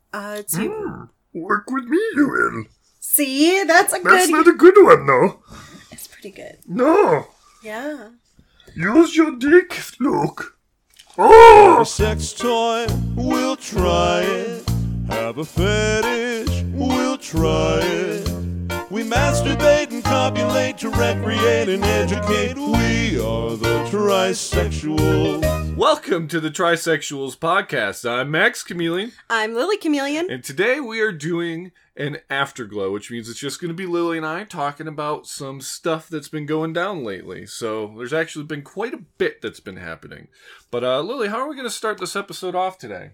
Work with me, you will. See, that's That's not a good one, though. It's pretty good. No. Yeah. Use your dick, Luke. Oh! A sex toy, we'll try it. Have a fetish, we'll try it. We masturbate and copulate to recreate and educate. We are the Trisexuals. Welcome to the Trisexuals podcast. I'm Max Chameleon. I'm Lily Chameleon. And today we are doing an afterglow, which means it's just going to be Lily and I talking about some stuff that's been going down lately. So there's actually been quite a bit that's been happening. But Lily, how are we going to start this episode off today?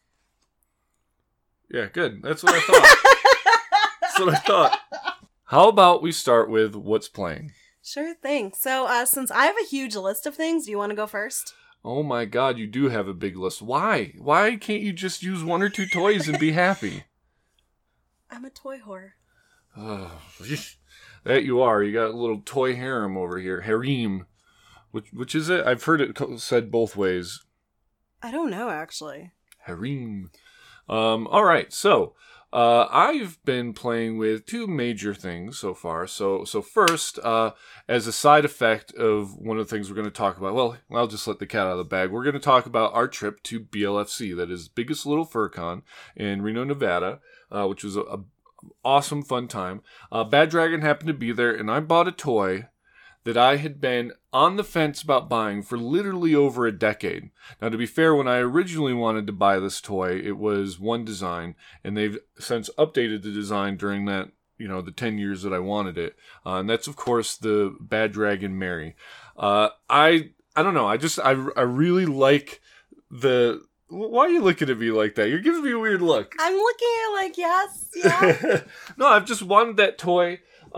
Yeah, good. That's what I thought. That's what I thought. How about we start with what's playing? Sure thing. So since I have a huge list of things, do you want to go first? Oh my god, you do have a big list. Why? Why can't you just use one or two toys and be happy? I'm a toy whore. That you are. You got a little toy harem over here. Harem. Which is it? I've heard it said both ways. I don't know, actually. Harem. Alright, so I've been playing with two major things so far. So first, as a side effect of one of the things we're going to talk about, well, I'll just let the cat out of the bag. We're going to talk about our trip to BLFC, that is Biggest Little Fur Con in Reno, Nevada, which was a awesome, fun time. Bad Dragon happened to be there, and I bought a toy that I had been on the fence about buying for literally over a decade. Now, to be fair, when I originally wanted to buy this toy, it was one design, and they've since updated the design during that, the 10 years that I wanted it. And that's, of course, the Bad Dragon Mary. I don't know, I really like the... Why are you looking at me like that? You're giving me a weird look. I'm looking at it like, yes, yeah. No, I've just wanted that toy.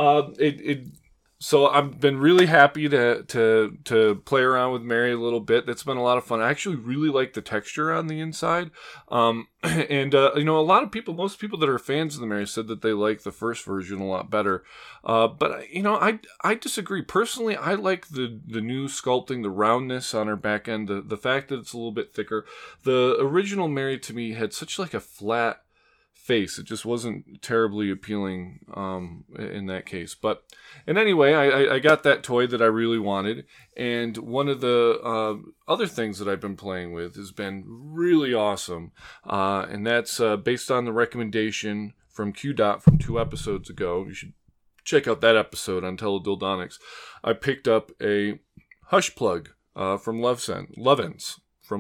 So I've been really happy to play around with Mary a little bit. That's been a lot of fun. I actually really like the texture on the inside. And a lot of people, most people that are fans of the Mary said that they like the first version a lot better. But I disagree. Personally, I like the new sculpting, the roundness on her back end, the fact that it's a little bit thicker. The original Mary to me had such like a flat face. It just wasn't terribly appealing in that case. But and anyway, I got that toy that I really wanted. And one of the other things that I've been playing with has been really awesome. And that's based on the recommendation from QDOT from 2 episodes ago. You should check out that episode on Teledildonics. I picked up a Hush Plug from Lovense.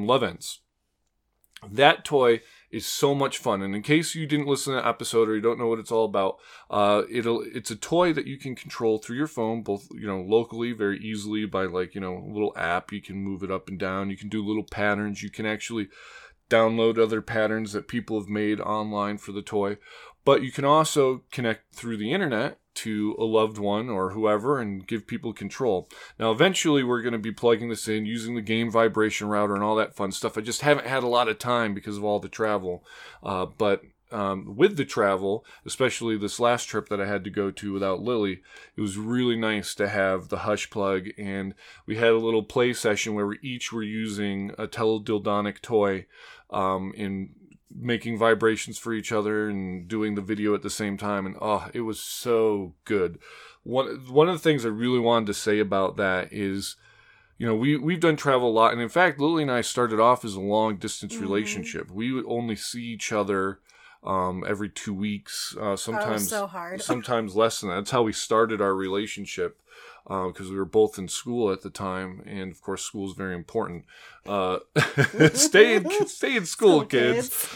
That toy is so much fun, and in case you didn't listen to that episode or you don't know what it's all about, it's a toy that you can control through your phone, both locally very easily by a little app. You can move it up and down. You can do little patterns. You can actually download other patterns that people have made online for the toy, but you can also connect through the internet to a loved one or whoever and give people control. Now, eventually, we're going to be plugging this in using the game vibration router and all that fun stuff. I just haven't had a lot of time because of all the travel. But with the travel, especially this last trip that I had to go to without Lily, it was really nice to have the Hush Plug. And we had a little play session where we each were using a Teledildonic toy in making vibrations for each other and doing the video at the same time, and it was so good. One of the things I really wanted to say about that is, we've done travel a lot, and in fact, Lily and I started off as a long distance relationship. We would only see each other every 2 weeks, sometimes so hard. sometimes less than that. That's how we started our relationship. Because we were both in school at the time, and of course, school is very important. Stay in school, kids.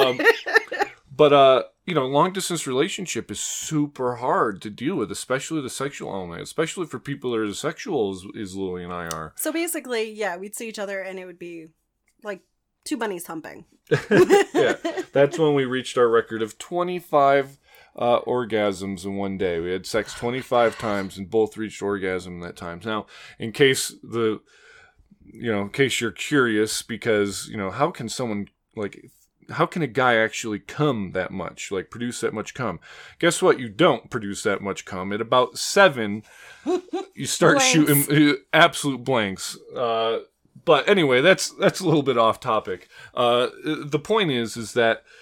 But long distance relationship is super hard to deal with, especially the sexual element, especially for people that are as sexual as Lily and I are. So basically, yeah, we'd see each other, and it would be like 2 bunnies humping. Yeah, that's when we reached our record of 25 orgasms in one day. We had sex 25 times and both reached orgasm that time. Now, in case you're curious, because how can someone how can a guy actually cum that much, produce that much cum? Guess what? You don't produce that much cum. At about 7, you start shooting absolute blanks. But anyway, that's a little bit off topic. The point is that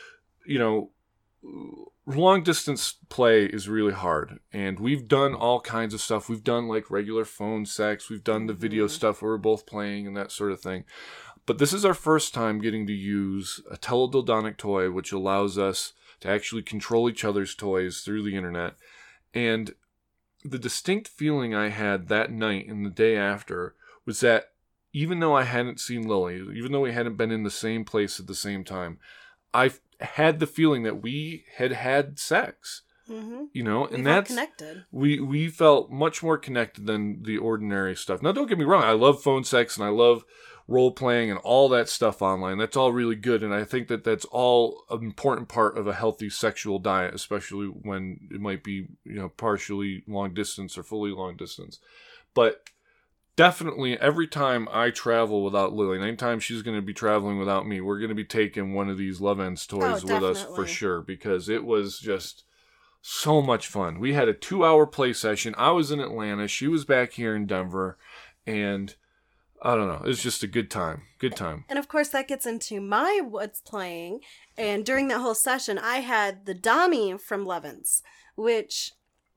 you know, long distance play is really hard, and we've done all kinds of stuff. We've done like regular phone sex, we've done the video stuff where we're both playing and that sort of thing. But this is our first time getting to use a teledildonic toy, which allows us to actually control each other's toys through the internet. And the distinct feeling I had that night and the day after was that even though I hadn't seen Lily, even though we hadn't been in the same place at the same time, I had the feeling that we had sex. Mm-hmm. You know, and we that's felt connected. We felt much more connected than the ordinary stuff. Now, don't get me wrong, I love phone sex and I love role playing and all that stuff online. That's all really good, and I think that that's all an important part of a healthy sexual diet, especially when it might be, you know, partially long distance or fully long distance. But definitely every time I travel without Lily, and anytime she's going to be traveling without me, we're going to be taking one of these Love Ends toys with us for sure, because it was just so much fun. We had a 2-hour play session. I was in Atlanta. She was back here in Denver. And I don't know. It's just a good time. Good time. And of course, that gets into my what's playing. And during that whole session, I had the Dami from Levens, which...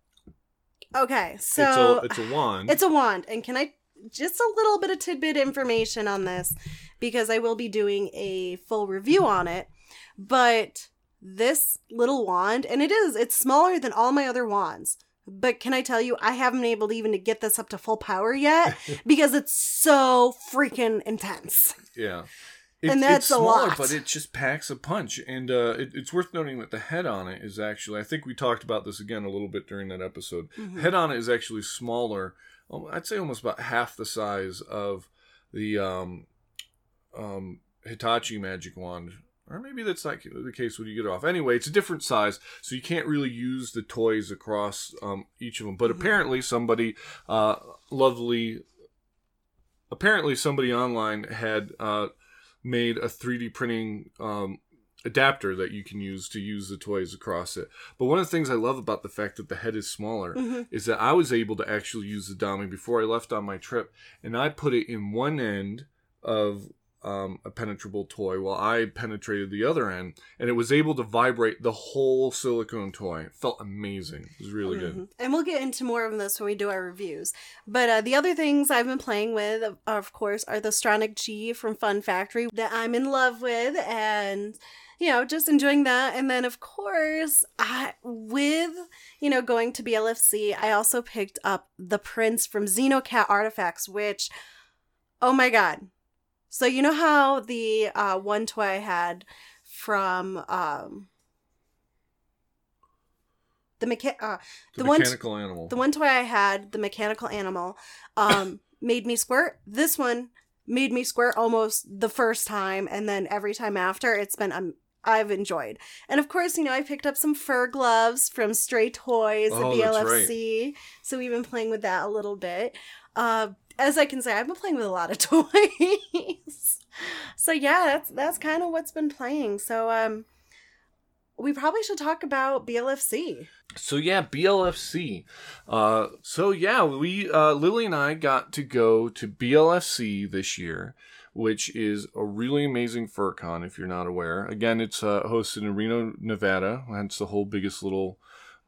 Okay, so... It's a wand. It's a wand. And can I... Just a little bit of tidbit information on this, because I will be doing a full review on it. But... this little wand, and it's smaller than all my other wands, but can I tell you, I haven't been able to even to get this up to full power yet because it's so freaking intense. Yeah. And that's it's smaller, a lot. But it just packs a punch. And it's worth noting that the head on it is actually, I think we talked about this again a little bit during that episode. Mm-hmm. The head on it is actually smaller. I'd say almost about half the size of the Hitachi magic wand. Or maybe that's not the case when you get it off. Anyway, it's a different size, so you can't really use the toys across each of them. But apparently somebody somebody online had made a 3D printing adapter that you can use to use the toys across it. But one of the things I love about the fact that the head is smaller is that I was able to actually use the Dami before I left on my trip, and I put it in one end of a penetrable toy while I penetrated the other end, and it was able to vibrate the whole silicone toy. It felt amazing. It was really good. And we'll get into more of this when we do our reviews. But the other things I've been playing with, of course, are the Stronic G from Fun Factory that I'm in love with, and you know, just enjoying that. And then, of course, with, you know, going to BLFC, I also picked up the Prince from Xenocat Artifacts, which, oh my god. So you know how the one toy I had from the mechanical animal. The one toy I had, the mechanical animal, made me squirt. This one made me squirt almost the first time, and then every time after, it's been I've enjoyed. And of course, you know, I picked up some fur gloves from Stray Toys at BLFC. Right. So we've been playing with that a little bit. As I can say, I've been playing with a lot of toys. So yeah, that's kind of what's been playing. So we probably should talk about BLFC. So yeah, BLFC. Lily and I got to go to BLFC this year, which is a really amazing fur con, if you're not aware. Again, it's hosted in Reno, Nevada. Hence the whole Biggest Little...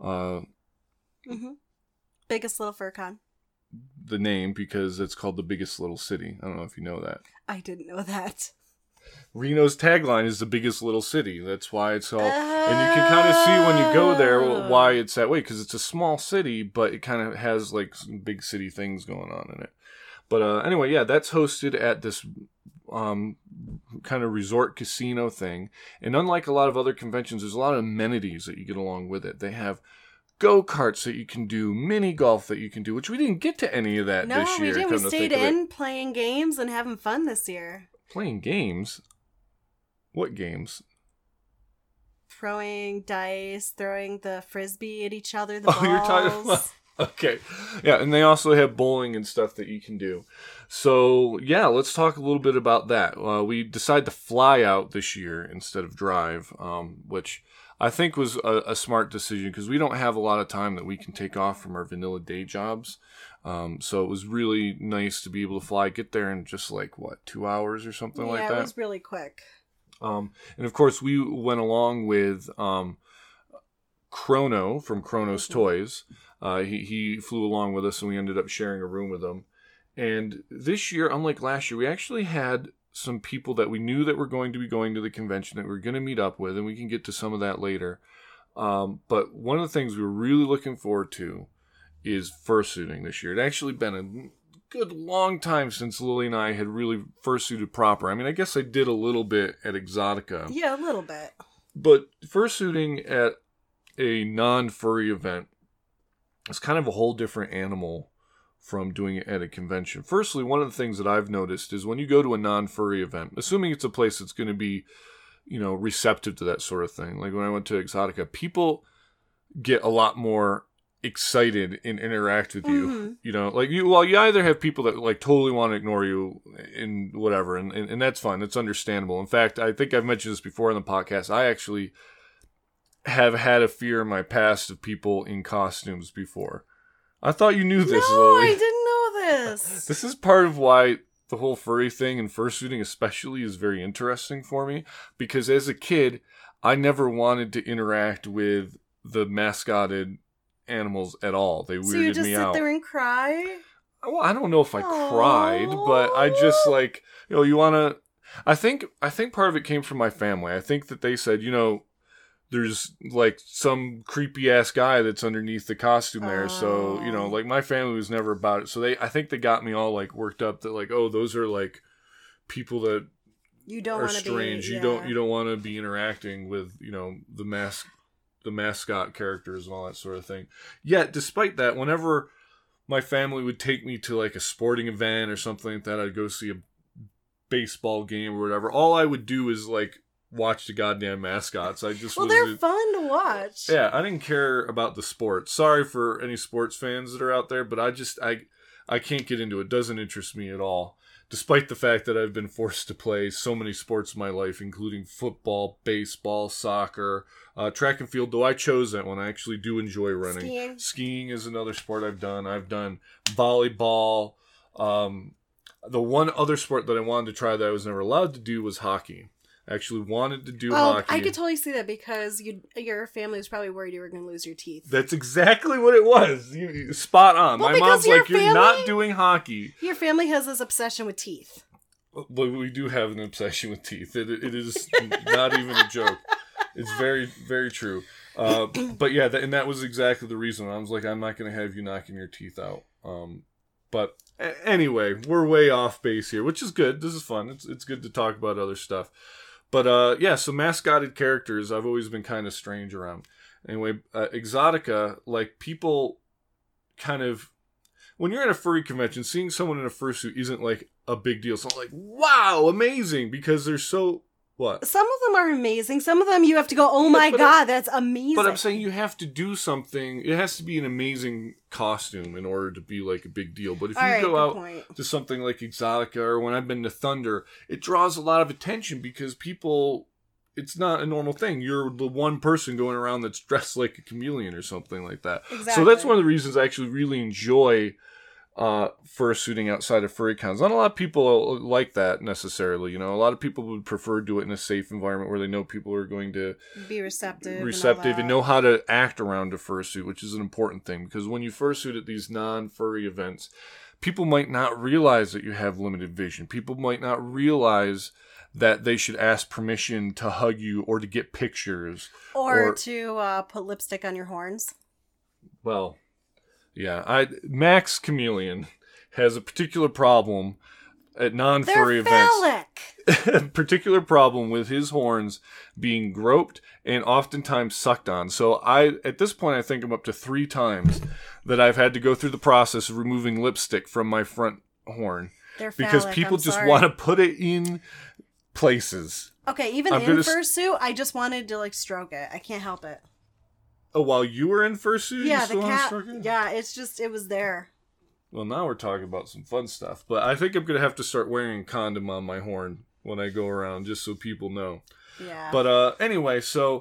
Biggest Little Fur Con. The name, because it's called the Biggest Little City. I don't know if you know that. I didn't know that. Reno's tagline is the biggest little city. That's why it's all... and you can kind of see when you go there why it's that way, because it's a small city, but it kind of has like some big city things going on in it. But anyway, yeah, that's hosted at this kind of resort casino thing. And unlike a lot of other conventions, there's a lot of amenities that you get along with it. They have go-karts that you can do, mini golf that you can do, which we didn't get to any of that this year. No, we didn't. We stayed in playing games and having fun this year. Playing games? What games? Throwing dice, throwing the frisbee at each other, the balls. You're talking about... Okay. Yeah, and they also have bowling and stuff that you can do. So, yeah, let's talk a little bit about that. We decided to fly out this year instead of drive, which I think was a smart decision because we don't have a lot of time that we can take off from our vanilla day jobs. So it was really nice to be able to fly, get there in just 2 hours or something like that. Yeah, it was really quick. And of course, we went along with Chrono from Chronos Toys. He flew along with us, and we ended up sharing a room with him. And this year, unlike last year, we actually had some people that we knew that were going to be going to the convention that we were going to meet up with, and we can get to some of that later. But one of the things we were really looking forward to is fursuiting this year. It actually been a good long time since Lily and I had really fursuited proper. I mean, I guess I did a little bit at Exotica. Yeah, a little bit. But fursuiting at a non-furry event is kind of a whole different animal from doing it at a convention. Firstly, one of the things that I've noticed is when you go to a non-furry event, assuming it's a place that's going to be, receptive to that sort of thing. Like when I went to Exotica, people get a lot more excited and interact with you. Mm-hmm. You either have people that like totally want to ignore you and whatever, and that's fine. That's understandable. In fact, I think I've mentioned this before in the podcast. I actually have had a fear in my past of people in costumes before. I thought you knew this, No, Lily. I didn't know this. This is part of why the whole furry thing and fursuiting especially is very interesting for me, because as a kid, I never wanted to interact with the mascotted animals at all. They weirded me out. So you just sit there and cry? Well, I don't know if I cried, but I just you want to... I think part of it came from my family. I think that they said, there's like some creepy ass guy that's underneath the costume there. So, like my family was never about it. So I think they got me all like worked up that like, oh, those are like people that you don't are strange. You don't want to be interacting with, the mascot characters and all that sort of thing. Yet, despite that, whenever my family would take me to like a sporting event or something like that, I'd go see a baseball game or whatever. All I would do is like watch the goddamn mascots. They're fun to watch. Yeah, I didn't care about the sports. Sorry for any sports fans that are out there, but I can't get into it. It doesn't interest me at all. Despite the fact that I've been forced to play so many sports in my life, including football, baseball, soccer, track and field, though I chose that one. I actually do enjoy running. Skiing is another sport I've done. I've done volleyball. The one other sport that I wanted to try that I was never allowed to do was hockey. I actually wanted to do hockey. I could totally see that because your family was probably worried you were going to lose your teeth. That's exactly what it was. Spot on. Well, my mom's like, you're not doing hockey. Your family has this obsession with teeth. But we do have an obsession with teeth. It is not even a joke. It's very, very true. But yeah, and that was exactly the reason. I was like, I'm not going to have you knocking your teeth out. But anyway, we're way off base here, which is good. This is fun. It's good to talk about other stuff. But so mascotted characters I've always been kind of strange around. Anyway, Exotica, like people kind of... When you're at a furry convention, seeing someone in a fursuit isn't like a big deal. So I'm like, wow, amazing, because they're so... What? Some of them are amazing. Some of them you have to go, oh my god, that's amazing. But I'm saying you have to do something. It has to be an amazing costume in order to be like a big deal. But if you go out to something like Exotica, or when I've been to Thunder, it draws a lot of attention because people... It's not a normal thing. You're the one person going around that's dressed like a chameleon or something like that. Exactly. So that's one of the reasons I actually really enjoy fursuiting outside of furry cons. Not a lot of people like that necessarily. A lot of people would prefer to do it in a safe environment where they know people are going to be receptive and know how to act around a fursuit, which is an important thing. Because when you fursuit at these non-furry events, people might not realize that you have limited vision. People might not realize that they should ask permission to hug you or to get pictures. Or to put lipstick on your horns. Well, yeah. Max Chameleon has a particular problem at non-furry events. Particular problem with his horns being groped and oftentimes sucked on. So at this point, I think I'm up to 3 times that I've had to go through the process of removing lipstick from my front horn. They're phallic, because people just want to put it in places. Okay, even in fursuit, I just wanted to stroke it. I can't help it. Oh, while you were in fursuit? Yeah, the cat. Yeah, it was there. Well, now we're talking about some fun stuff. But I think I'm going to have to start wearing a condom on my horn when I go around, just so people know. Yeah. But anyway, so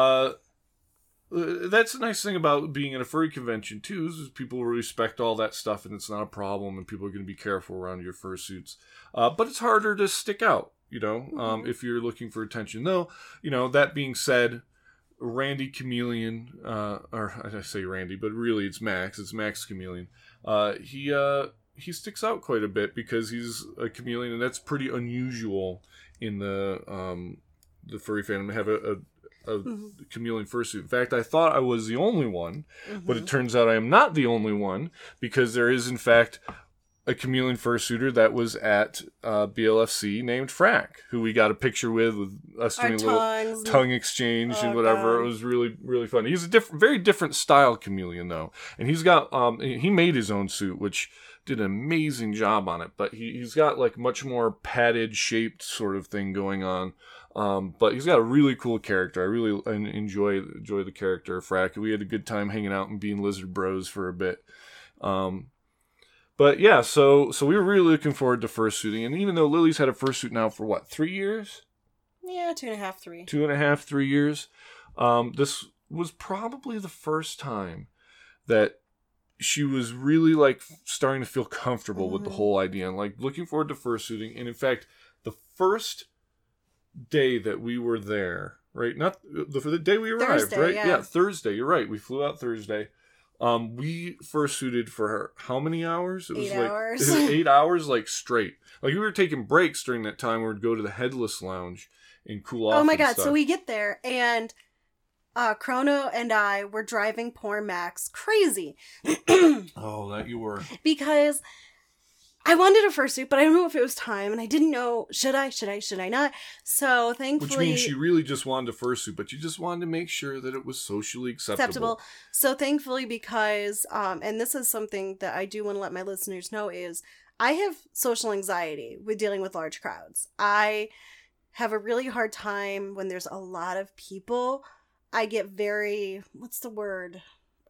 that's the nice thing about being at a furry convention, too, is people respect all that stuff, and it's not a problem, and people are going to be careful around your fursuits. But it's harder to stick out. if you're looking for attention. Though, that being said, Randy Chameleon, or I say Randy, but really it's Max Chameleon. He sticks out quite a bit because he's a chameleon, and that's pretty unusual in the furry fandom to have a chameleon fursuit. In fact, I thought I was the only one, but it turns out I am not the only one, because there is, in fact, a chameleon fursuiter that was at BLFC named Frack, who we got a picture with us doing a little tongue exchange and whatever. God. It was really, really fun. He's a very different style chameleon, though. And he's got, he made his own suit, which did an amazing job on it, but he's got like much more padded shaped sort of thing going on. But he's got a really cool character. I really enjoy the character of Frack. We had a good time hanging out and being lizard bros for a bit. But yeah, so we were really looking forward to fursuiting. And even though Lily's had a fursuit now for 3 years? Yeah, 2.5, 3. 2.5, 3 years. This was probably the first time that she was really like starting to feel comfortable with the whole idea and like looking forward to fursuiting. And in fact, the first day that we were there, right? Not the day we arrived, Thursday, right? Yeah, Thursday. You're right. We flew out Thursday. We fursuited for how many hours? It was 8 hours. 8 hours, like straight. Like we were taking breaks during that time. We would go to the Headless Lounge and cool off. Oh my God. Stuff. So we get there and Chrono and I were driving poor Max crazy. Oh, that you were. Because I wanted a fursuit, but I don't know if it was time, and I didn't know, should I not? So thankfully... Which means she really just wanted a fursuit, but you just wanted to make sure that it was socially acceptable. So thankfully, because, and this is something that I do want to let my listeners know, is I have social anxiety with dealing with large crowds. I have a really hard time when there's a lot of people. I get very, what's the word?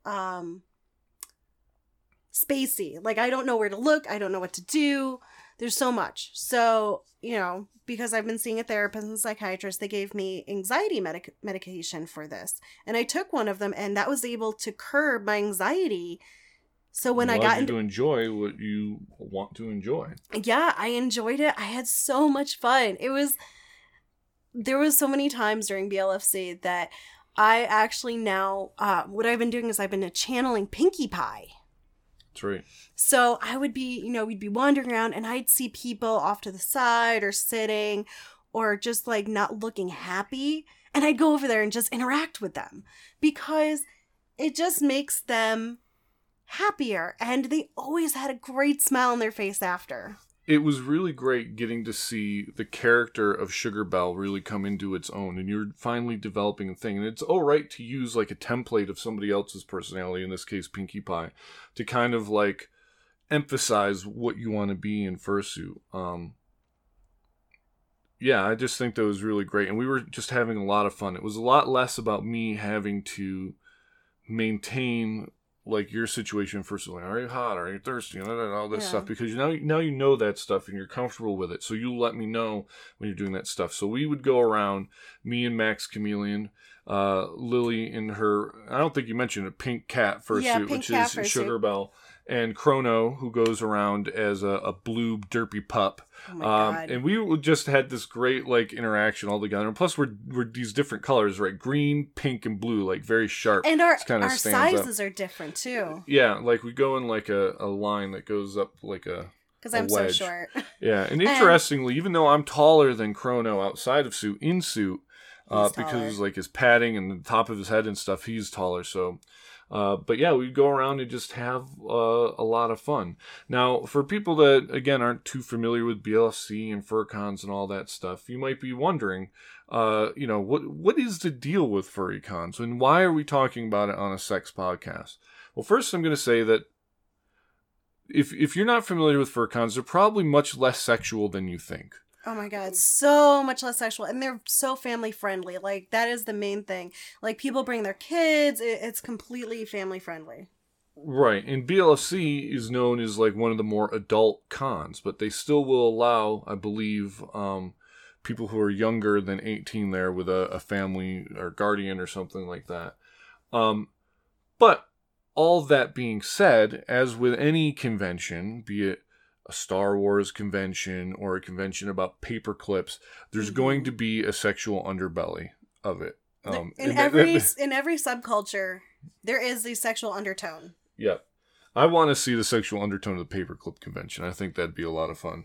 Spacey. Like, I don't know where to look. I don't know what to do. There's so much. So, because I've been seeing a therapist and psychiatrist, they gave me anxiety medication for this. And I took one of them, and that was able to curb my anxiety. So when I got into... to enjoy what you want to enjoy. Yeah, I enjoyed it. I had so much fun. There was so many times during BLFC that I actually now, what I've been doing is I've been channeling Pinkie Pie. That's right. So I would be, we'd be wandering around and I'd see people off to the side or sitting or just like not looking happy. And I'd go over there and just interact with them because it just makes them happier. And they always had a great smile on their face after. It was really great getting to see the character of Sugar Belle really come into its own, and you're finally developing a thing. And it's all right to use like a template of somebody else's personality, in this case Pinkie Pie, to kind of like emphasize what you want to be in fursuit. Yeah, I just think that was really great, and we were just having a lot of fun. It was a lot less about me having to maintain like your situation first, like, are you hot? Are you thirsty? And all this stuff, because now you know that stuff and you're comfortable with it. So you'll let me know when you're doing that stuff. So we would go around, me and Max Chameleon, Lily in her, I don't think you mentioned it, pink cat fursuit, which is Sugar Belle, and Chrono, who goes around as a blue derpy pup. Oh my God. And we just had this great like interaction all together. And plus we're these different colors, right? Green, pink, and blue, like very sharp. And our sizes are different too. Yeah, like we go in like a line that goes up like a because I'm so short. Yeah, and interestingly, even though I'm taller than Chrono outside of suit, in suit, because like his padding and the top of his head and stuff, he's taller. So, but yeah, we'd go around and just have a lot of fun. Now, for people that again aren't too familiar with BLFC and FurCons and all that stuff, you might be wondering, what is the deal with furry cons and why are we talking about it on a sex podcast? Well, first I'm going to say that if you're not familiar with FurCons, they're probably much less sexual than you think. Oh my God, so much less sexual. And they're so family friendly. Like, that is the main thing. Like, people bring their kids. It's completely family friendly. Right. And BLFC is known as, like, one of the more adult cons. But they still will allow, I believe, people who are younger than 18 there with a family or guardian or something like that. But all that being said, as with any convention, be it a Star Wars convention or a convention about paper clips, there's going to be a sexual underbelly of it. In every subculture, there is a sexual undertone. Yeah. I want to see the sexual undertone of the paperclip convention. I think that'd be a lot of fun.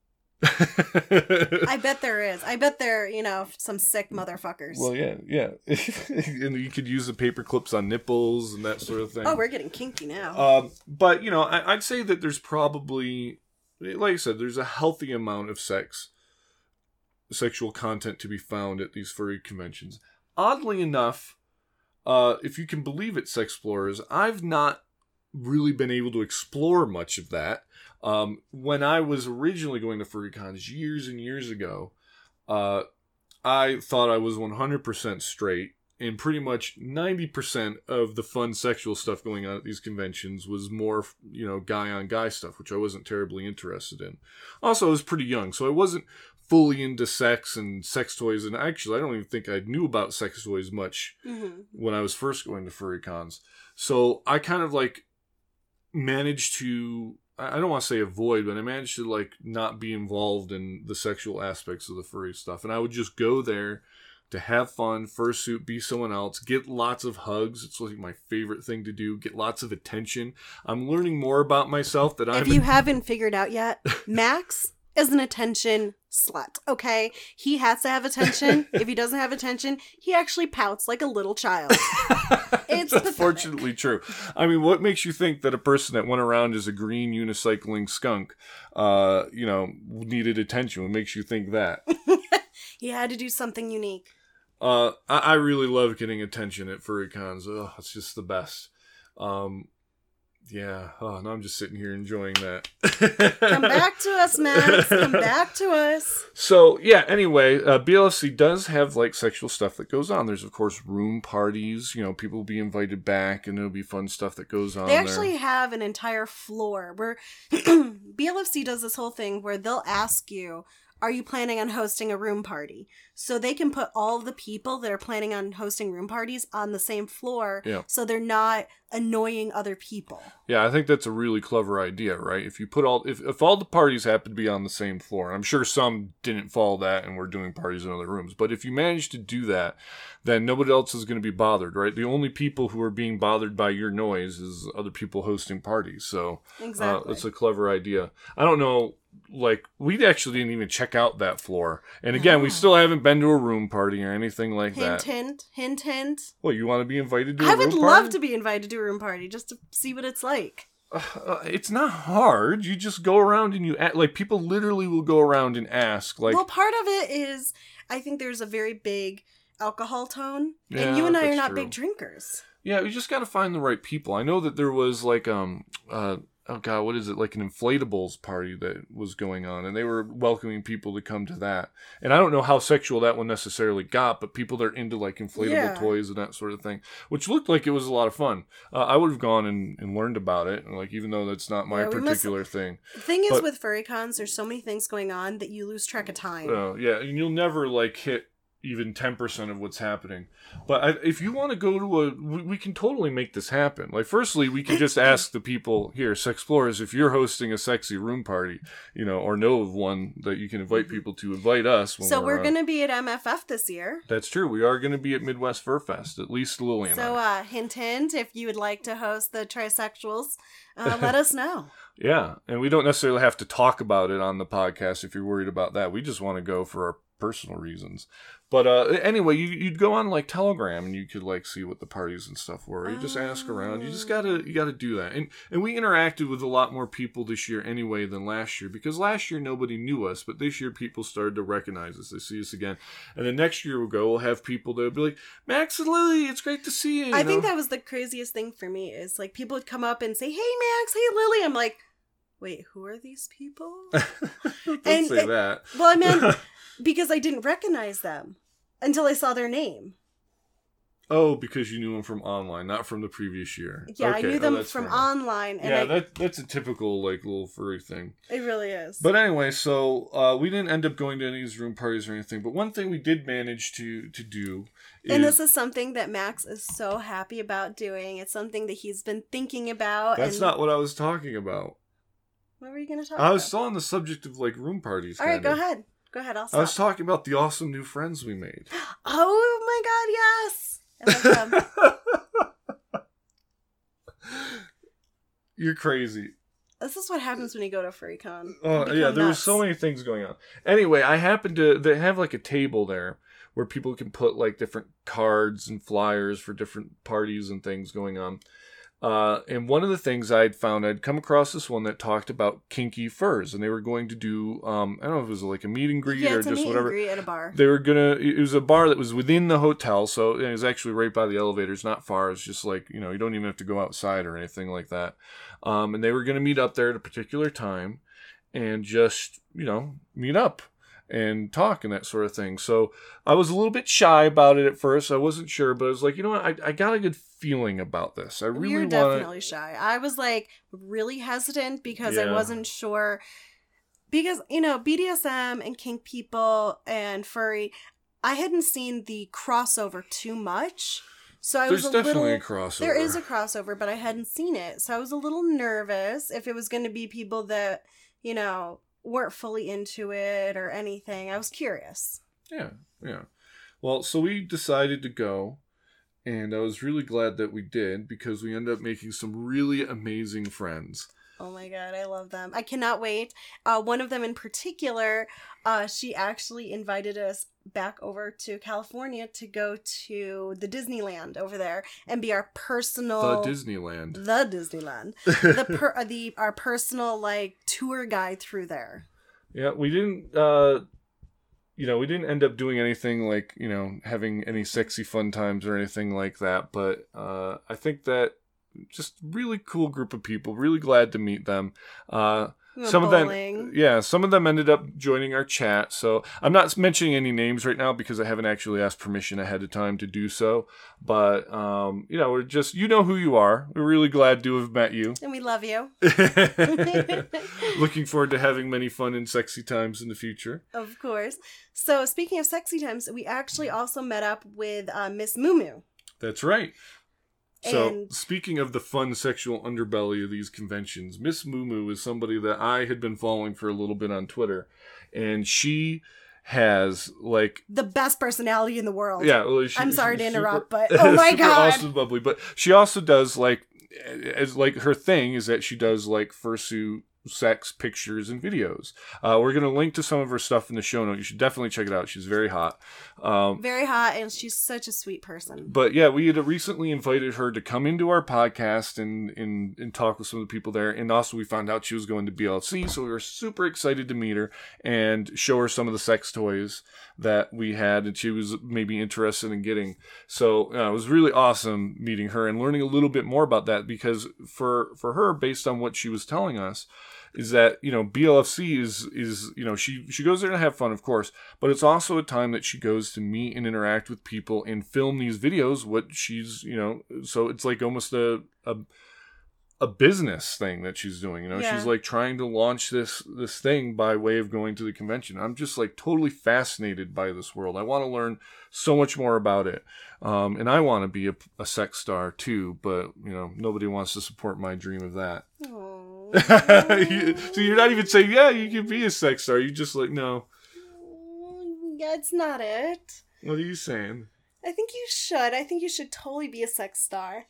I bet there is. I bet there, some sick motherfuckers. Well, yeah. And you could use the paper clips on nipples and that sort of thing. Oh, we're getting kinky now. But, I'd say that there's probably, like I said, there's a healthy amount of sexual content to be found at these furry conventions. Oddly enough, if you can believe it, Sexplorers, I've not really been able to explore much of that. When I was originally going to furry cons years and years ago, I thought I was 100% straight, and pretty much 90% of the fun sexual stuff going on at these conventions was more, guy on guy stuff, which I wasn't terribly interested in. Also, I was pretty young, so I wasn't fully into sex and sex toys, and actually I don't even think I knew about sex toys much when I was first going to furry cons. So I kind of managed to, I don't want to say avoid, but I managed to not be involved in the sexual aspects of the furry stuff. And I would just go there to have fun, fursuit, be someone else, get lots of hugs. It's my favorite thing to do, get lots of attention. I'm learning more about myself that If you haven't figured out yet, Max is an attention slut, okay? He has to have attention. If he doesn't have attention, he actually pouts like a little child. It's unfortunately true. I mean, what makes you think that a person that went around as a green unicycling skunk, needed attention? What makes you think that? He had to do something unique. I really love getting attention at furry cons. Oh, it's just the best. Yeah. Oh, now I'm just sitting here enjoying that. Come back to us, Max. Come back to us. So, yeah, anyway, BLFC does have, sexual stuff that goes on. There's, of course, room parties. People will be invited back, and there'll be fun stuff that goes on They actually have an entire floor where BLFC does this whole thing where they'll ask you, are you planning on hosting a room party? So they can put all the people that are planning on hosting room parties on the same floor, so they're not annoying other people. Yeah, I think that's a really clever idea, right? If you put if all the parties happen to be on the same floor, I'm sure some didn't follow that and were doing parties in other rooms, but if you manage to do that, then nobody else is going to be bothered, right? The only people who are being bothered by your noise is other people hosting parties. So exactly. It's a clever idea. I don't know. We actually didn't even check out that floor. And again, we still haven't been to a room party or anything like that. Hint. Well, you want to be invited to a room party? I would love to be invited to a room party just to see what it's like. It's not hard. You just go around and you people literally will go around and ask. Well, part of it is, I think there's a very big alcohol tone. Yeah, and you and I are not true. Big drinkers. Yeah, we just got to find the right people. I know that there was oh god, what is it? An inflatables party that was going on, and they were welcoming people to come to that. And I don't know how sexual that one necessarily got, but people that are into inflatable toys and that sort of thing, which looked like it was a lot of fun. I would have gone and learned about it, and even though that's not my particular thing. The thing is, with furry cons, there's so many things going on that you lose track of time. Yeah, and you'll never hit even 10% of what's happening. But if you want to go to we can totally make this happen. Firstly, we can just ask the people here, Sexplorers, if you're hosting a sexy room party, or know of one that you can invite people to, invite us. So we're going to be at MFF this year. That's true. We are going to be at Midwest Fur Fest, at least Lily and I. So, hint, if you would like to host the trisexuals, let us know. Yeah, and we don't necessarily have to talk about it on the podcast if you're worried about that. We just want to go for our personal reasons. But anyway, you'd go on Telegram and you could see what the parties and stuff were. You just ask around. You just gotta do that. And we interacted with a lot more people this year anyway than last year, because last year nobody knew us, but this year people started to recognize us. They see us again. And then next year we'll have people that will be like, Max and Lily, it's great to see you. I think that was the craziest thing for me is people would come up and say, hey Max, hey Lily. I'm like, wait, who are these people? Don't say that. Well, I meant because I didn't recognize them until I saw their name. Oh, because you knew them from online, not from the previous year. Yeah, okay. I knew them from online. And that's a typical little furry thing. It really is. But anyway, so we didn't end up going to any of these room parties or anything. But one thing we did manage to do is... And this is something that Max is so happy about doing. It's something that he's been thinking about. That's not what I was talking about. What were you going to talk I was about? still on the subject of like room parties. All right, kinda. go ahead. Go ahead, I'll stop. I was talking about the awesome new friends we made. Oh my god, yes! I love them. You're crazy. This is what happens when you go to FurryCon. Oh, You yeah, become there were nuts. so many things going on. Anyway, I happened to... They have like a table there where people can put like different cards and flyers for different parties and things going on. And one of the things I'd come across this one that talked about kinky furs, and they were going to do, I don't know if it was like a meet and greet Yeah, or it's a just meet whatever. and greet at a bar. They were it was a bar that was within the hotel, so it was actually right by the elevators, not far. It's just like, you don't even have to go outside or anything like that. And they were going to meet up there at a particular time and just, meet up and talk and that sort of thing. So I was a little bit shy about it at first. I wasn't sure, but I was like, you know what? I got a good feeling about this. I really We were want definitely shy. I was like really hesitant because I Yeah. wasn't sure. Because, BDSM and kink people and furry, I hadn't seen the crossover too much. So I There's was a definitely little... a crossover. There is a crossover, but I hadn't seen it. So I was a little nervous if it was going to be people that, weren't fully into it or anything. I was curious. Yeah. Well, so we decided to go, and I was really glad that we did because we ended up making some really amazing friends. Oh my god, I love them. I cannot wait. One of them in particular, she actually invited us back over to California to go to the Disneyland over there and be our personal... The Disneyland. Our personal, tour guide through there. Yeah, we didn't, we didn't end up doing anything like, having any sexy fun times or anything like that, but I think that just really cool group of people, really glad to meet them. Some of them ended up joining our chat, so I'm not mentioning any names right now because I haven't actually asked permission ahead of time to do so, but, we're just, who you are. We're really glad to have met you. And we love you. Looking forward to having many fun and sexy times in the future. Of course. So, speaking of sexy times, we actually also met up with Miss Moo. That's right. So, And- speaking of the fun sexual underbelly of these conventions, Miss Moo is somebody that I had been following for a little bit on Twitter, and she has, the best personality in the world. yeah. Well, I'm sorry to she's interrupt, but oh my super god. awesome, bubbly. But she also does, her thing is that she does, fursuit sex pictures and videos. We're going to link to some of her stuff in the show note. You should definitely check it out. She's very hot. Very hot, and she's such a sweet person. But yeah, we had recently invited her to come into our podcast and talk with some of the people there. And also we found out she was going to BLC, so we were super excited to meet her and show her some of the sex toys that we had and she was maybe interested in getting. So it was really awesome meeting her and learning a little bit more about that because for her, based on what she was telling us, is that, BLFC is she goes there to have fun, of course, but it's also a time that she goes to meet and interact with people and film these videos, what she's, so it's like almost a business thing that she's doing, Yeah. She's trying to launch this thing by way of going to the convention. I'm just totally fascinated by this world. I want to learn so much more about it. And I want to be a sex star too, but nobody wants to support my dream of that. Aww. So you're not even saying, yeah, you can be a sex star. You just no. Yeah, it's not it. What are you saying? I think you should. I think you should totally be a sex star.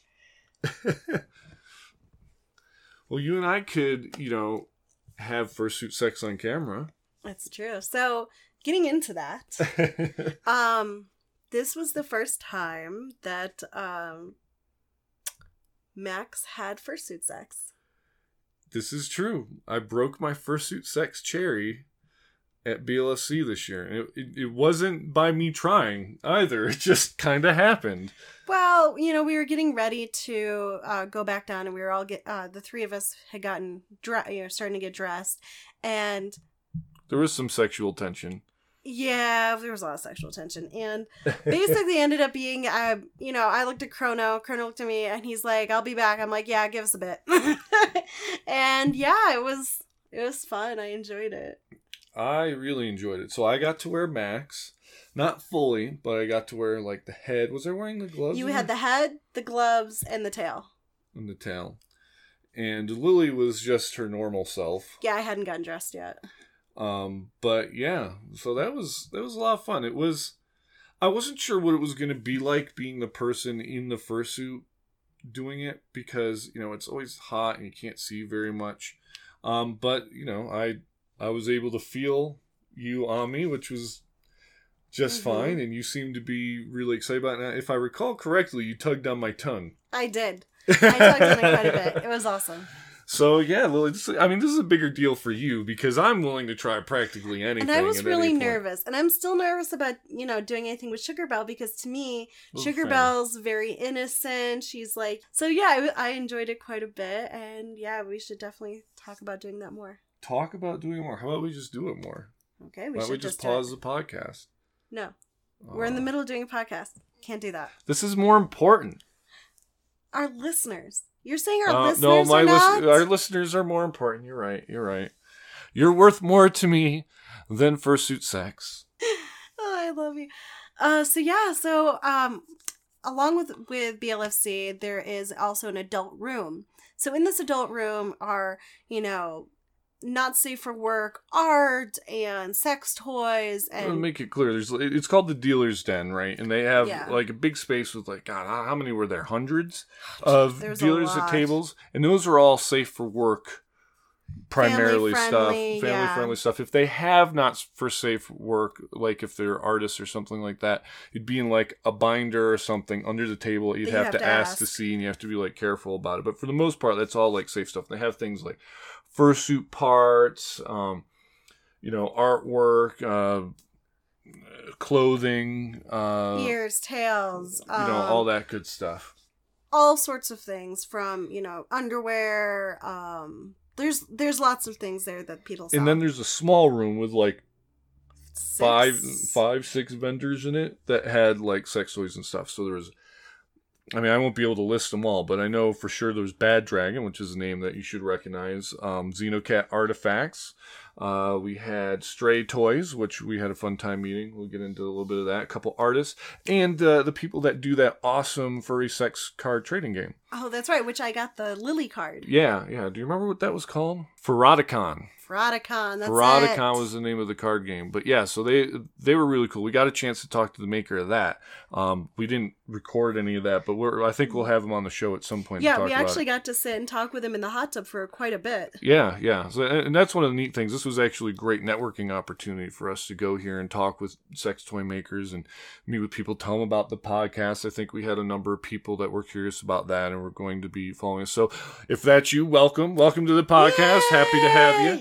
Well, you and I could, have fursuit sex on camera. That's true. So, getting into that, this was the first time that Max had fursuit sex. This is true. I broke my fursuit sex cherry at BLFC this year. And it wasn't by me trying either. It just kind of happened. Well, we were getting ready to go back down, and we were all the three of us had gotten starting to get dressed, and there was some sexual tension. Yeah, there was a lot of sexual tension, and basically ended up being, I looked at Chrono looked at me, and he's like, "I'll be back." I'm like, "Yeah, give us a bit," and yeah, it was fun. I enjoyed it. I really enjoyed it. So I got to wear Max. Not fully, but I got to wear the head. Was I wearing the gloves? You had the head, the gloves, and the tail. And the tail. and Lily was just her normal self. Yeah, I hadn't gotten dressed yet. But yeah, so that was a lot of fun. I wasn't sure what it was going to be like being the person in the fursuit doing it, because, you know, it's always hot and you can't see very much. But, you know, I was able to feel you on me, which was just fine, and you seemed to be really excited about it. Now, if I recall correctly, you tugged on my tongue. I did. I tugged on it quite a bit. It was awesome. So, yeah, Lily, this is a bigger deal for you, because I'm willing to try practically anything. And I was really nervous. And I'm still nervous about, you know, doing anything with Sugar Belle, because to me, Sugar Belle's very innocent. She's like... So, yeah, I enjoyed it quite a bit. And, yeah, we should definitely talk about doing that more. Talk about doing more? How about we just do it more? Okay, Why don't we just pause the podcast? No. We're in the middle of doing a podcast. Can't do that. This is more important. Our listeners. You're saying our listeners our listeners are more important. You're right. You're worth more to me than fursuit sex. Oh, I love you. So along with BLFC, there is also an adult room. So in this adult room are, you know, not safe for work art and sex toys, and I'll make it clear, it's called the Dealer's Den, right? And they have like a big space with, like, God, how many were there? Hundreds of dealers at tables, and those are all safe for work, primarily family friendly stuff. If they have not for safe work, like if they're artists or something like that, it'd be in like a binder or something under the table. You'd have to ask to see, and you have to be like careful about it. But for the most part, that's all like safe stuff. They have things like fursuit parts, you know, artwork, clothing, ears, tails, you know, all that good stuff. All sorts of things, from, you know, underwear. There's lots of things there that people sell. And then there's a small room with like six vendors in it that had like sex toys and stuff. So there was, I mean, I won't be able to list them all, but I know for sure there was Bad Dragon, which is a name that you should recognize. Xenocat Artifacts. We had Stray Toys, which we had a fun time meeting. We'll get into a little bit of that. A couple artists. And the people that do that awesome furry sex card trading game. Oh, that's right, which I got the Lily card. Yeah. Do you remember what that was called? Ferraticon. Ferraticon, that's Ferraticon was the name of the card game. But yeah, so they were really cool. We got a chance to talk to the maker of that. We didn't record any of that, but I think we'll have him on the show at some point. Yeah, we actually got to sit and talk with him in the hot tub for quite a bit. Yeah. So, and that's one of the neat things. This was actually a great networking opportunity for us to go here and talk with sex toy makers and meet with people, tell them about the podcast. I think we had a number of people that were curious about that and were going to be following us. So if that's you, welcome to the podcast. Yay! Happy to have you.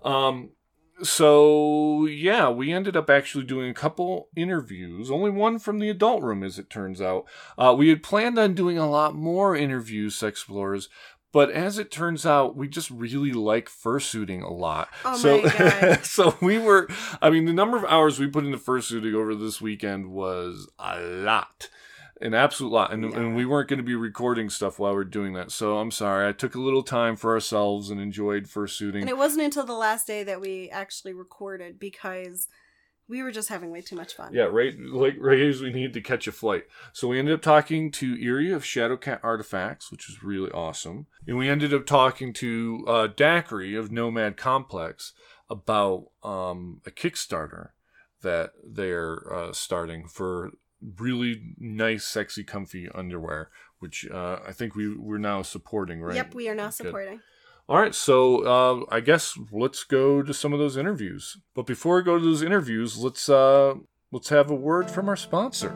So yeah, we ended up actually doing a couple interviews, only one from the adult room, as it turns out. We had planned on doing a lot more interviews, Sexplorers, but as it turns out, we just really like fursuiting a lot. Oh my God. So the number of hours we put into fursuiting over this weekend was a lot. An absolute lot. And we weren't going to be recording stuff while we're doing that. So I'm sorry. I took a little time for ourselves and enjoyed fursuiting. And it wasn't until the last day that we actually recorded, because we were just having way too much fun. Yeah, right as we needed to catch a flight. So we ended up talking to Erie of Shadowcat Artifacts, which was really awesome. And we ended up talking to Daiquiri of Nomad Complex about a Kickstarter that they're starting for really nice, sexy, comfy underwear, which I think we're now supporting, right? Yep, we are now supporting. All right, so I guess let's go to some of those interviews. But before we go to those interviews, let's have a word from our sponsor.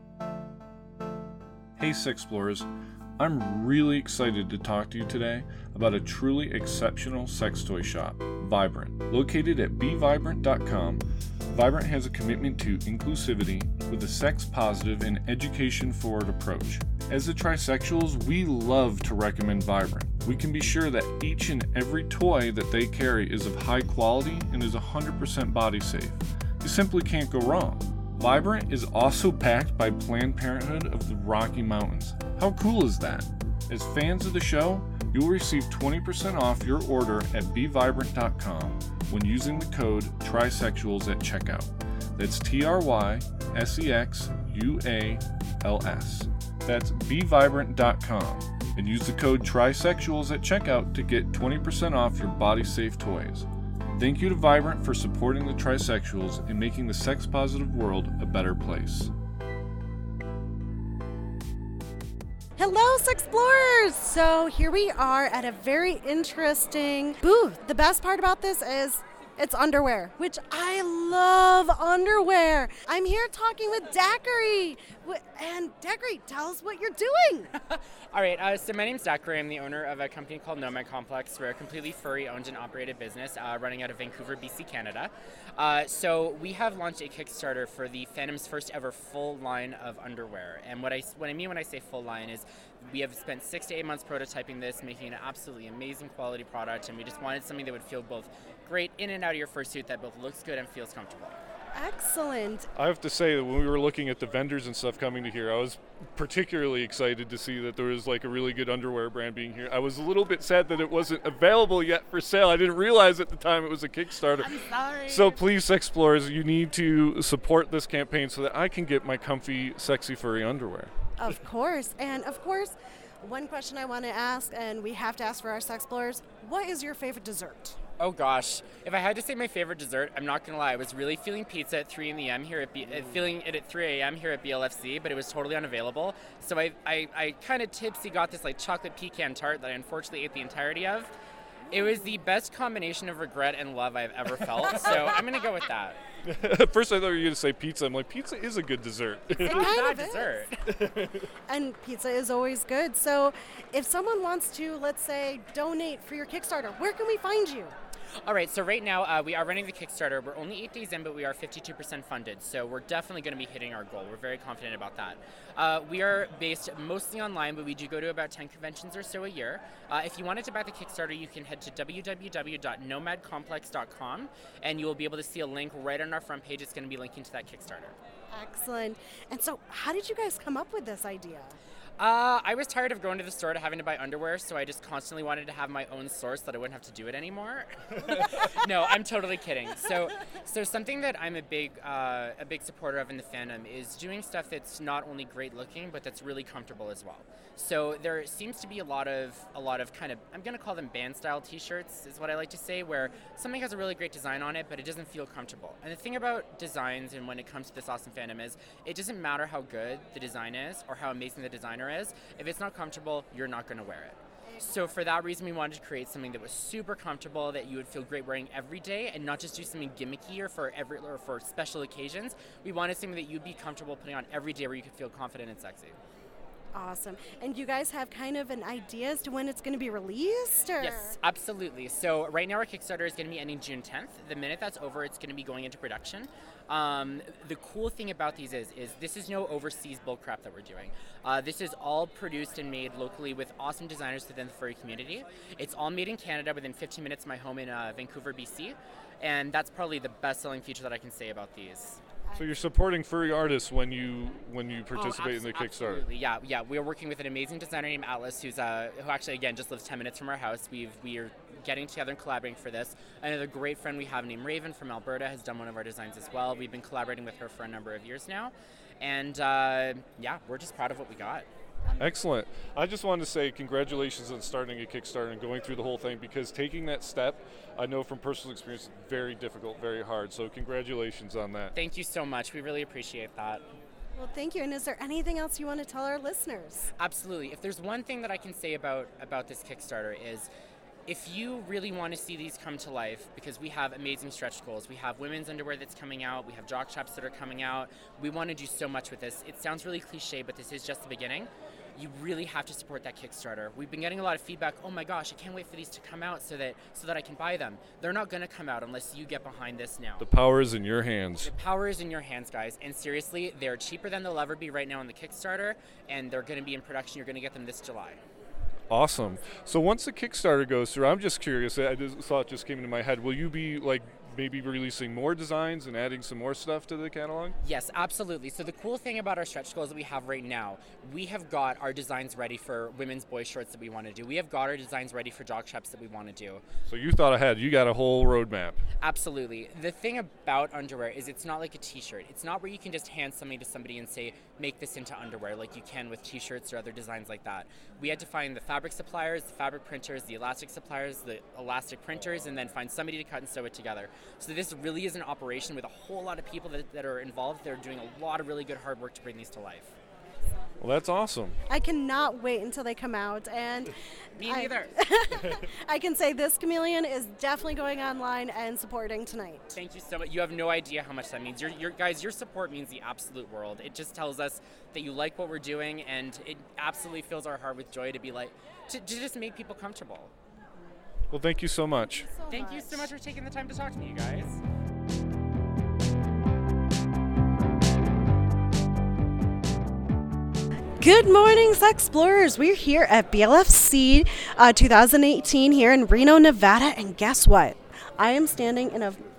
Hey, Sexplorers. I'm really excited to talk to you today about a truly exceptional sex toy shop, Vibrant. Located at bevibrant.com, Vibrant has a commitment to inclusivity with a sex-positive and education-forward approach. As the trisexuals, we love to recommend Vibrant. We can be sure that each and every toy that they carry is of high quality and is 100% body safe. You simply can't go wrong. Vibrant is also backed by Planned Parenthood of the Rocky Mountains. How cool is that? As fans of the show, you'll receive 20% off your order at bevibrant.com when using the code TRISEXUALS at checkout. That's TRYSEXUALS. That's bevibrant.com. and use the code TRISEXUALS at checkout to get 20% off your body-safe toys. Thank you to Vibrant for supporting the Trisexuals and making the sex-positive world a better place. Hello, Sexplorers! So here we are at a very interesting booth. The best part about this is it's underwear, which I love underwear. I'm here talking with Daiquiri. And Daiquiri, tell us what you're doing. All right, so my name's Daiquiri. I'm the owner of a company called Nomad Complex. We're a completely furry-owned and operated business running out of Vancouver, BC, Canada. So we have launched a Kickstarter for the fandom's first ever full line of underwear. And what I mean when I say full line is we have spent 6 to 8 months prototyping this, making an absolutely amazing quality product, and we just wanted something that would feel both great in and out of your fursuit, that both looks good and feels comfortable. Excellent. I have to say that when we were looking at the vendors and stuff coming to here, I was particularly excited to see that there was like a really good underwear brand being here. I was a little bit sad that it wasn't available yet for sale. I didn't realize at the time it was a Kickstarter. I'm sorry. So please, Explorers, you need to support this campaign so that I can get my comfy, sexy, furry underwear. Of course. And of course, one question I want to ask, and we have to ask for our Sexplorers, what is your favorite dessert? Oh gosh, if I had to say my favorite dessert, I'm not gonna lie, I was really feeling pizza at 3 a.m. here at feeling it at 3 a.m. here at BLFC, but it was totally unavailable. So I kind of tipsy got this like chocolate pecan tart that I unfortunately ate the entirety of. It was the best combination of regret and love I've ever felt, so I'm gonna go with that. At first I thought you were going to say pizza. I'm like, pizza is a good dessert. It's not kind bad of dessert. And pizza is always good. So if someone wants to, let's say, donate for your Kickstarter, where can we find you? All right, so right now we are running the Kickstarter. We're only 8 days in, but we are 52% funded, so we're definitely going to be hitting our goal. We're very confident about that. We are based mostly online, but we do go to about 10 conventions or so a year. If you wanted to back the Kickstarter, you can head to www.nomadcomplex.com, and you will be able to see a link right on our front page. It's going to be linking to that Kickstarter. Excellent. And so how did you guys come up with this idea? I was tired of going to the store to having to buy underwear, so I just constantly wanted to have my own source so that I wouldn't have to do it anymore. No, I'm totally kidding. So something that I'm a big supporter of in the fandom is doing stuff that's not only great looking, but that's really comfortable as well. So there seems to be a lot of kind of, I'm going to call them band style t-shirts is what I like to say, where something has a really great design on it, but it doesn't feel comfortable. And the thing about designs and when it comes to this awesome fandom is it doesn't matter how good the design is or how amazing the designer is. If it's not comfortable, you're not going to wear it. So for that reason, we wanted to create something that was super comfortable, that you would feel great wearing every day, and not just do something gimmicky or for special occasions. We wanted something that you'd be comfortable putting on every day where you could feel confident and sexy. Awesome. And you guys have kind of an idea as to when it's going to be released? Or? Yes, absolutely. So right now our Kickstarter is going to be ending June 10th. The minute that's over, it's going to be going into production. The cool thing about these is this is no overseas bullcrap that we're doing. This is all produced and made locally with awesome designers within the furry community. It's all made in Canada within 15 minutes of my home in Vancouver, BC. And that's probably the best-selling feature that I can say about these. So you're supporting furry artists when you participate in the Kickstarter. Absolutely, yeah. We are working with an amazing designer named Atlas, who actually again just lives 10 minutes from our house. We are getting together and collaborating for this. Another great friend we have named Raven from Alberta has done one of our designs as well. We've been collaborating with her for a number of years now, and we're just proud of what we got. Excellent. I just wanted to say congratulations on starting a Kickstarter and going through the whole thing, because taking that step, I know from personal experience, is very difficult, very hard. So congratulations on that. Thank you so much. We really appreciate that. Well, thank you. And is there anything else you want to tell our listeners? Absolutely. If there's one thing that I can say about this Kickstarter is, if you really want to see these come to life, because we have amazing stretch goals, we have women's underwear that's coming out, we have jock straps that are coming out, we want to do so much with this. It sounds really cliche, but this is just the beginning. You really have to support that Kickstarter. We've been getting a lot of feedback. Oh my gosh, I can't wait for these to come out so that I can buy them. They're not going to come out unless you get behind this now. The power is in your hands. The power is in your hands, guys. And seriously, they're cheaper than they'll ever be right now on the Kickstarter, and they're going to be in production. You're going to get them this July. Awesome. So once the Kickstarter goes through, I'm just curious, thought just came into my head, will you be like maybe releasing more designs and adding some more stuff to the catalog? Yes, absolutely. So the cool thing about our stretch goals that we have right now, we have got our designs ready for women's boy shorts that we want to do. We have got our designs ready for jock straps that we want to do. So you thought ahead. You got a whole roadmap. Absolutely. The thing about underwear is it's not like a t-shirt. It's not where you can just hand something to somebody and say, make this into underwear like you can with t-shirts or other designs like that. We had to find the fabric suppliers, the fabric printers, the elastic suppliers, the elastic printers, and then find somebody to cut and sew it together. So this really is an operation with a whole lot of people that are involved. They're doing a lot of really good hard work to bring these to life. Well, that's awesome. I cannot wait until they come out, and Me neither. I can say this chameleon is definitely going online and supporting tonight. Thank you so much. You have no idea how much that means. Your guys, your support means the absolute world. It just tells us that you like what we're doing, and it absolutely fills our heart with joy to be like, to just make people comfortable. Well, thank you so much. Thank you so much for taking the time to talk to me, you guys. Good morning, Sexplorers. We're here at BLFC 2018 here in Reno, Nevada, and guess what? I am standing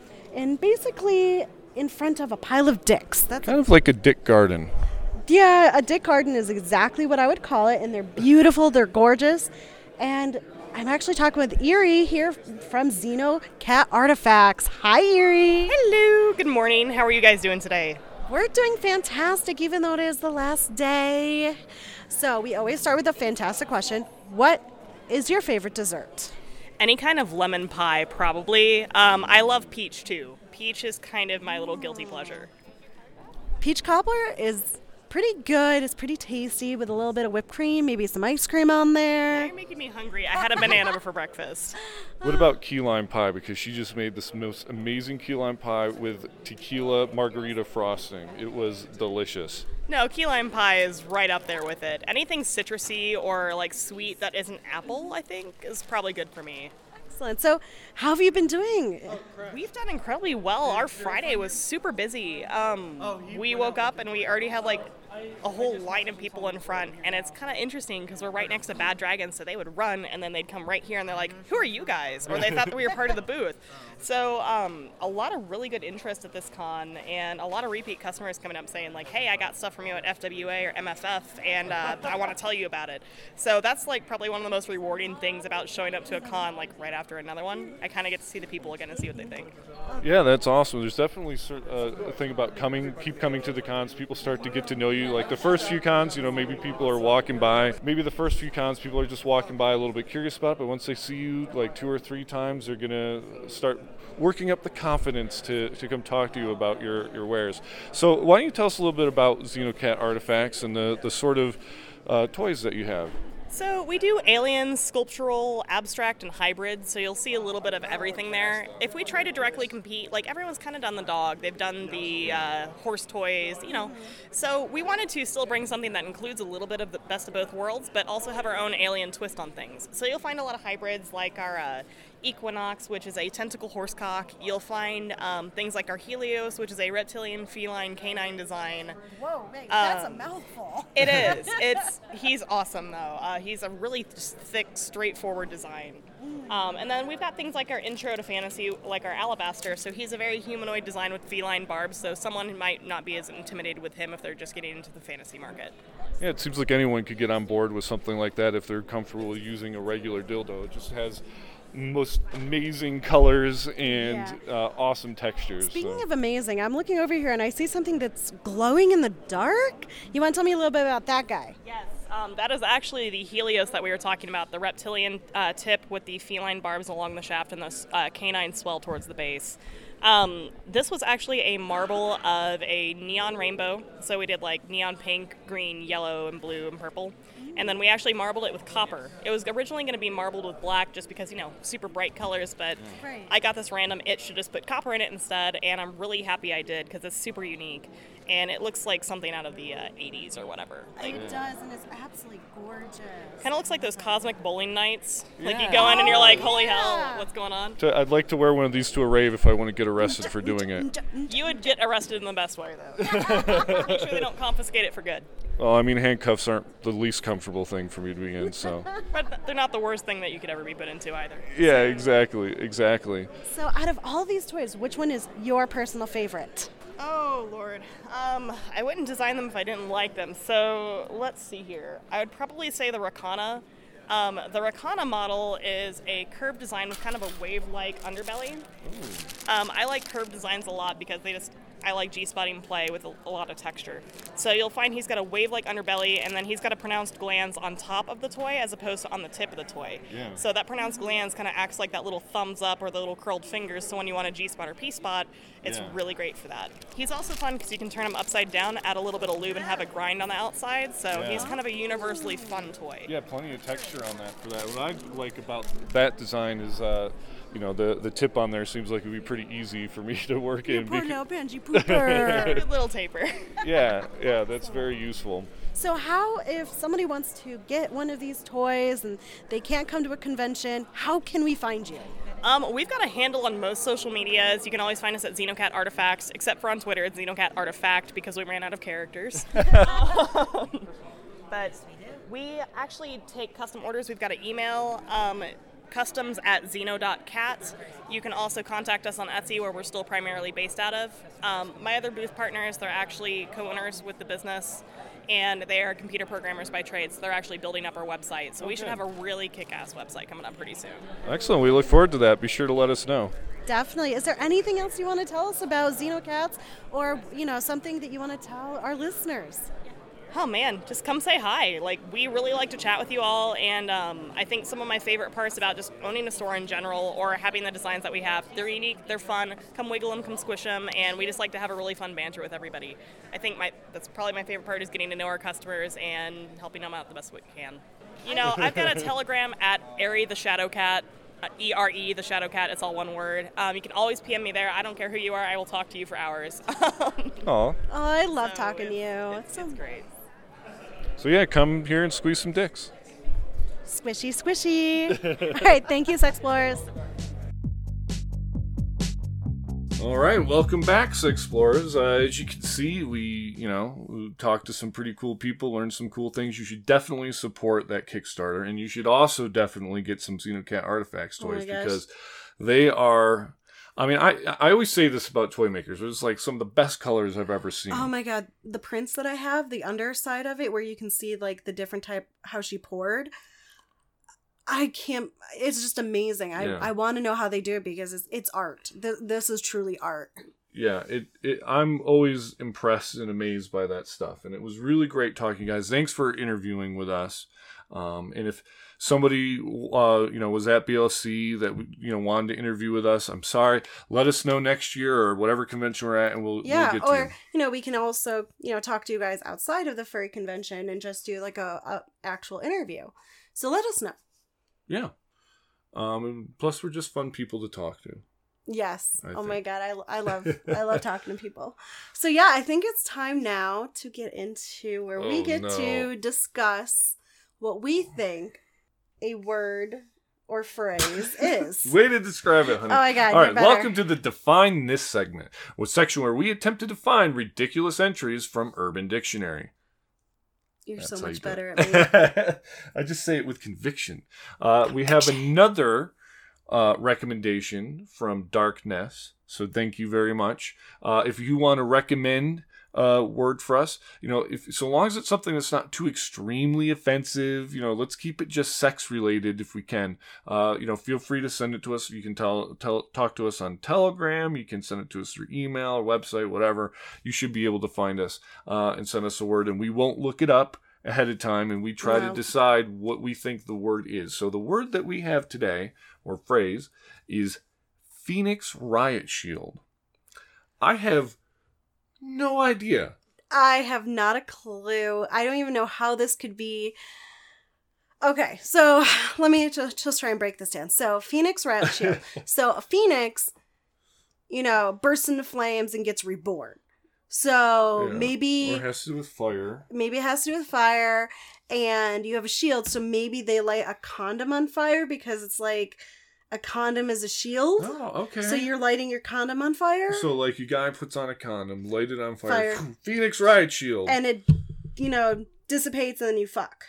basically in front of a pile of dicks. That's Kind of like a dick garden. Yeah, a dick garden is exactly what I would call it, and they're beautiful, they're gorgeous, and I'm actually talking with Erie here from Xeno Cat Artifacts. Hi, Erie. Hello, good morning. How are you guys doing today? We're doing fantastic, even though it is the last day. So we always start with a fantastic question. What is your favorite dessert? Any kind of lemon pie, probably. I love peach, too. Peach is kind of my little guilty pleasure. Peach cobbler is pretty good. It's pretty tasty with a little bit of whipped cream, maybe some ice cream on Now there. you're making me hungry. I had a banana for breakfast. What about key lime pie? Because she just made this most amazing key lime pie with tequila margarita frosting. It was delicious. No, key lime pie is right up there with it. Anything citrusy or like sweet that isn't apple, I think, is probably good for me. Excellent. So how have you been doing? We've done incredibly well. Our Friday was super busy. We woke up and we already had like a whole line of people in front, and it's kind of interesting because we're right next to Bad Dragon, so they would run and then they'd come right here and they're like, who are you guys? Or they thought that we were part of the booth. So a lot of really good interest at this con, and a lot of repeat customers coming up saying like, hey, I got stuff from you at FWA or MFF, and I want to tell you about it. So that's like probably one of the most rewarding things about showing up to a con like right after another one. I kind of get to see the people again and see what they think. Yeah, that's awesome. There's definitely a thing about keep coming to the cons. People start to get to know you. Like the first few cons, maybe people are walking by. Maybe the first few cons, people are just walking by a little bit curious about it, but once they see you like 2 or 3 times, they're going to start working up the confidence to come talk to you about your wares. So why don't you tell us a little bit about Xenocat Artifacts and the sort of toys that you have? So we do aliens, sculptural, abstract, and hybrid, so you'll see a little bit of everything there. If we try to directly compete, like everyone's kind of done the dog, they've done the horse toys, So we wanted to still bring something that includes a little bit of the best of both worlds, but also have our own alien twist on things. So you'll find a lot of hybrids like our Equinox, which is a tentacle horsecock. You'll find things like our Helios, which is a reptilian, feline, canine design. Whoa, man, that's a mouthful. It is. He's awesome, though. He's a really thick, straightforward design. And then we've got things like our Intro to Fantasy, like our Alabaster. So he's a very humanoid design with feline barbs, so someone might not be as intimidated with him if they're just getting into the fantasy market. Yeah, it seems like anyone could get on board with something like that if they're comfortable using a regular dildo. It just has most amazing colors and awesome textures. Speaking of amazing, I'm looking over here and I see something that's glowing in the dark. You want to tell me a little bit about that guy? Yes, that is actually the Helios that we were talking about, the reptilian tip with the feline barbs along the shaft and the canine swell towards the base. This was actually a marble of a neon rainbow. So we did like neon pink, green, yellow, and blue, and purple. And then we actually marbled it with copper. It was originally going to be marbled with black just because, super bright colors, but Right. I got this random itch to just put copper in it instead, and I'm really happy I did because it's super unique. And it looks like something out of the 80s or whatever. It does, and it's absolutely gorgeous. Kind of looks like those cosmic bowling nights. Like you go in and you're like, holy hell, what's going on? I'd like to wear one of these to a rave if I want to get arrested for doing it. You would get arrested in the best way, though. Make sure they don't confiscate it for good. Well, I mean, handcuffs aren't the least comfortable thing for me to be in, so. But they're not the worst thing that you could ever be put into either. Yeah, exactly. So out of all these toys, which one is your personal favorite? Oh, Lord. I wouldn't design them if I didn't like them. So let's see here. I would probably say the Rakana. The Rakana model is a curved design with kind of a wave-like underbelly. I like curved designs a lot because they just I like G-spotting play with a lot of texture. So you'll find he's got a wave-like underbelly, and then he's got a pronounced glands on top of the toy as opposed to on the tip of the toy. Yeah. So that pronounced glands kind of acts like that little thumbs up or the little curled fingers, so when you want a G-spot or P-spot, it's Yeah. really great for that. He's also fun because you can turn him upside down, add a little bit of lube, and have a grind on the outside, so Yeah. he's kind of a universally fun toy. Yeah, plenty of texture on that for that. What I like about that design is, the tip on there seems like it would be pretty easy for me to work in. Poor now Benji Pooper. Good little taper. Yeah, that's very useful. So how, if somebody wants to get one of these toys and they can't come to a convention, how can we find you? We've got a handle on most social medias. You can always find us at Xenocat Artifacts, except for on Twitter, it's Xenocat Artifact because we ran out of characters. But we actually take custom orders. We've got an email, customs@xeno.cat. You can also contact us on Etsy, where we're still primarily based out of. My other booth partners, they're actually co-owners with the business, and they are computer programmers by trade, so they're actually building up our website. So we should have a really kick-ass website coming up pretty soon. Excellent. We look forward to that. Be sure to let us know. Definitely. Is there anything else you want to tell us about Xenocats, or something that you want to tell our listeners? Oh man, just come say hi. Like, we really like to chat with you all, and I think some of my favorite parts about just owning a store in general or having the designs that we have, they're unique, they're fun, come wiggle them, come squish them, and we just like to have a really fun banter with everybody. I think that's probably my favorite part, is getting to know our customers and helping them out the best we can. I've got a Telegram at Eri the Shadow Cat, ERE the Shadow Cat, it's all one word. You can always PM me there. I don't care who you are, I will talk to you for hours. Aw. Oh, I love talking to you. It's great. So yeah, come here and squeeze some dicks. Squishy, squishy. All right, thank you, Sexplorers. All right, welcome back, Sexplorers. As you can see, we talked to some pretty cool people, learned some cool things. You should definitely support that Kickstarter, and you should also definitely get some Xenocat Artifacts toys, because they are... I mean, I always say this about toy makers. It's like some of the best colors I've ever seen. Oh my god, the prints that I have, the underside of it, where you can see like the different type, how she poured. It's just amazing. I want to know how they do it, because it's art. This is truly art. Yeah, I'm always impressed and amazed by that stuff. And it was really great talking, guys. Thanks for interviewing with us. And if somebody, was at BLC that, wanted to interview with us, I'm sorry. Let us know next year or whatever convention we're at, and we'll get to you. We can also, talk to you guys outside of the furry convention and just do like a actual interview. So let us know. Yeah. And plus, we're just fun people to talk to. Yes. My god, I love talking to people. So yeah, I think it's time now to get into where we get to discuss what we think a word or phrase is. Way to describe it, honey. Oh my god. All right, welcome to the Define This segment, a section where we attempt to define ridiculous entries from Urban Dictionary. You're That's so much how you better do it. at me. I just say it with conviction. We have another recommendation from Darkness, so thank you very much. If you want to recommend a word for us, so long as it's something that's not too extremely offensive, let's keep it just sex related if we can. Feel free to send it to us. You can talk to us on Telegram. You can send it to us through email or website, whatever. You should be able to find us and send us a word, and we won't look it up ahead of time, and we try to decide what we think the word is. So the word that we have today, or phrase, is Phoenix Riot Shield. I have no idea. I have not a clue. I don't even know how this could be. Okay, so let me just try and break this down. So Phoenix Riot Shield. So a phoenix, bursts into flames and gets reborn. So maybe... Or it has to do with fire. Maybe it has to do with fire, and you have a shield, so maybe they light a condom on fire because it's like a condom is a shield. Oh, okay. So you're lighting your condom on fire? So like a guy puts on a condom, light it on fire. Phoenix Riot Shield. And it, dissipates and then you fuck.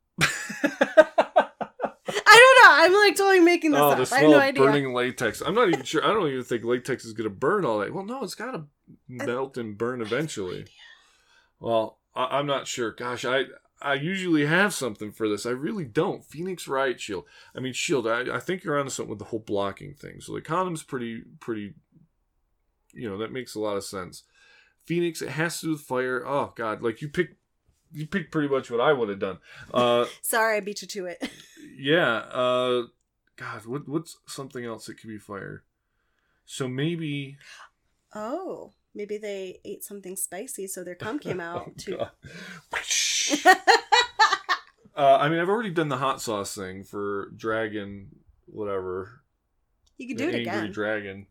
I don't know. I'm like totally making this up. The smell I have no of idea. burning latex. I'm not even sure. I don't even think latex is going to burn all that. Well, no, it's got to melt and burn eventually. Well, I'm not sure. Gosh, I usually have something for this. I really don't. Phoenix Riot Shield. I mean, shield. I think you're onto something with the whole blocking thing. So the condom's pretty. That makes a lot of sense. Phoenix, it has to do with fire. Oh God, like you picked pretty much what I would have done. Sorry, I beat you to it. Yeah. God, what's something else that could be fire? So maybe. Oh, maybe they ate something spicy, so their cum came out too. I mean, I've already done the hot sauce thing for dragon, whatever. You could do it angry again. Dragon.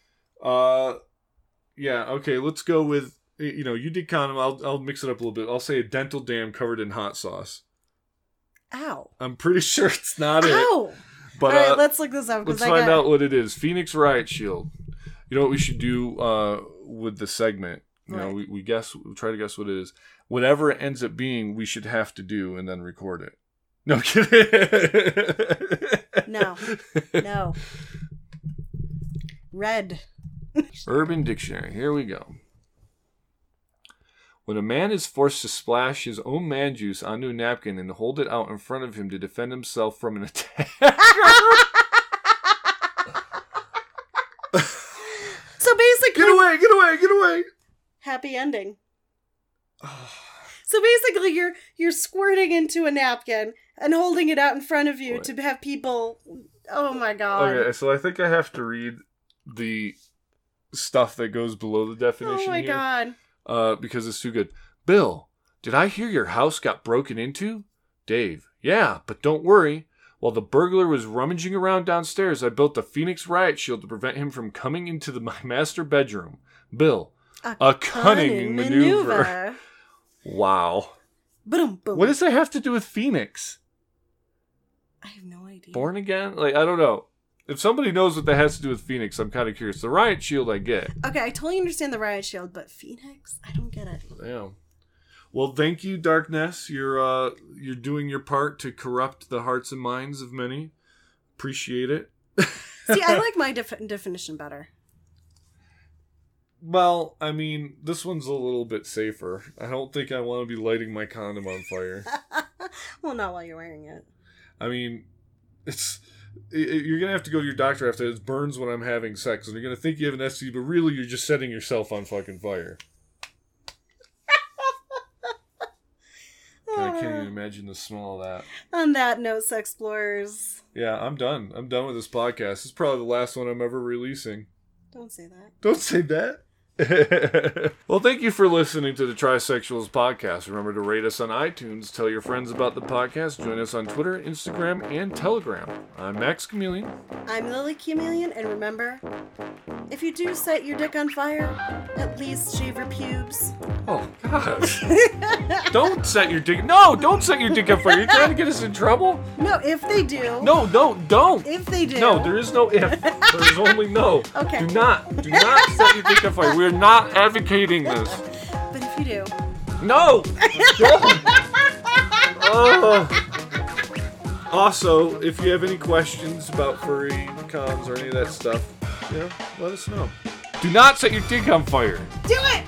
Yeah. Okay. Let's go with. You did condom. I'll mix it up a little bit. I'll say a dental dam covered in hot sauce. Ow. I'm pretty sure it's not Ow. it. But all right, let's look this up. Let's find out what it is. Phoenix Riot Shield. You know what we should do with the segment? You know, we try to guess what it is. Whatever it ends up being, we should have to do and then record it. No kidding. No. Red. Urban Dictionary. Here we go. When a man is forced to splash his own man juice onto a napkin and hold it out in front of him to defend himself from an attacker. So basically, Get away! Happy ending. So basically, you're squirting into a napkin and holding it out in front of you to have people. Oh my God! Okay, so I think I have to read the stuff that goes below the definition. Oh my God! Because it's too good. Bill, did I hear your house got broken into? Dave, yeah, but don't worry. While the burglar was rummaging around downstairs, I built the Phoenix Riot Shield to prevent him from coming into my master bedroom. Bill, a cunning maneuver. Wow. Boom, boom. What does that have to do with Phoenix? I have no idea. Born again? Like, I don't know. If somebody knows what that has to do with Phoenix, I'm kind of curious. The Riot Shield, I get. Okay, I totally understand the Riot Shield, but Phoenix? I don't get it. Yeah. Well, thank you, Darkness. You're doing your part to corrupt the hearts and minds of many. Appreciate it. See, I like my definition better. Well, I mean, this one's a little bit safer. I don't think I want to be lighting my condom on fire. Well, not while you're wearing it. I mean, you're going to have to go to your doctor after it burns when I'm having sex, and you're going to think you have an STD, but really you're just setting yourself on fucking fire. I can't even imagine the smell of that. On that note, Sexplorers. Yeah, I'm done. I'm done with this podcast. This is probably the last one I'm ever releasing. Don't say that. Don't say that. Well, thank you for listening to the Trisexuals podcast. Remember to rate us on iTunes, tell your friends about the podcast, join us on Twitter, Instagram, and Telegram. I'm Max Chameleon. I'm Lily Chameleon, and remember, if you do set your dick on fire, at least shave your pubes. Oh, God. Don't set your dick... No, don't set your dick on fire. You're trying to get us in trouble? No, if they do. No, don't. If they do. No, there is no if. There's only no. Okay. Do not set your dick on fire. We're not advocating this. But if you do. No! Don't! Also, if you have any questions about furry cons or any of that stuff, let us know. Do not set your dick on fire. Do it!